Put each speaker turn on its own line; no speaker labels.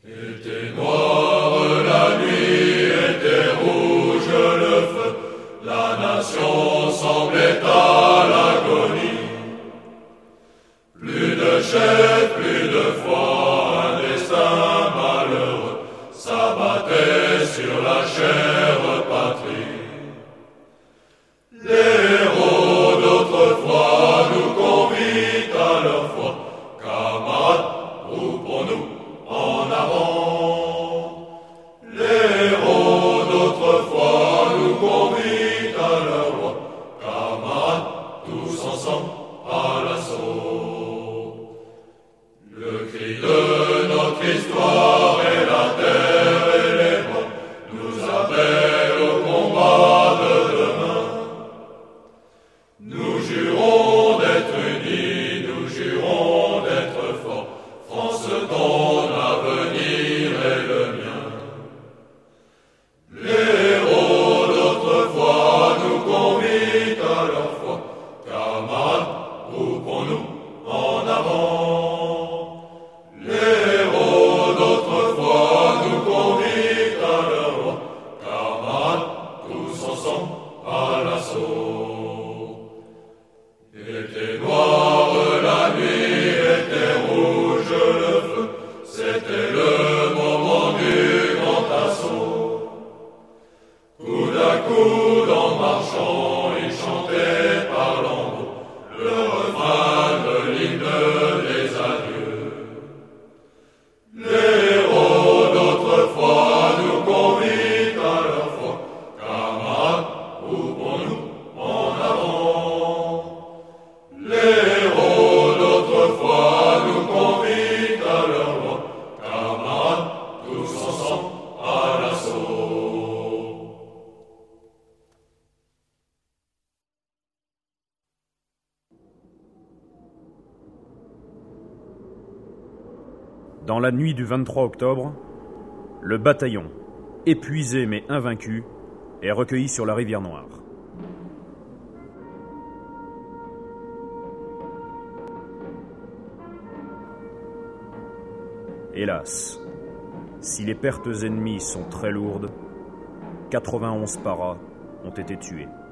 Était noire la nuit, était rouge le feu, la nation semblait à l'agonie. Plus de chef, plus de foi, un destin malheureux s'abattait sur la chère patrie. Les héros d'autrefois nous convient à leur foi, camarades, groupons-nous en avant. Les héros d'autrefois nous convient à leur loi, camarades, tous ensemble à l'assaut. Le cri de notre histoire et la terre et les bois nous appellent au combat de demain. Nous jurons d'être unis, nous jurons d'être forts, France ton avenir est le mien. Les héros d'autrefois nous convient à leur foi, camarades, groupons-nous en avant. Les héros d'autrefois nous convient à leur loi, camarades, tous ensemble à l'assaut. Était noire la nuit, était rouge le feu, c'était le moment du grand assaut. Coude à coude en marchant, ils chantaient par lambeaux le refrain de l'hymne des adieux. Les héros d'autrefois nous convient à leur foi, camarades, groupons-nous en avant. Les héros d'autrefois nous convient à leur loi, camarades, tous ensemble à l'assaut.
Dans la nuit du 23 octobre, le bataillon, épuisé mais invaincu, est recueilli sur la rivière Noire. Hélas, si les pertes ennemies sont très lourdes, 91 paras ont été tués.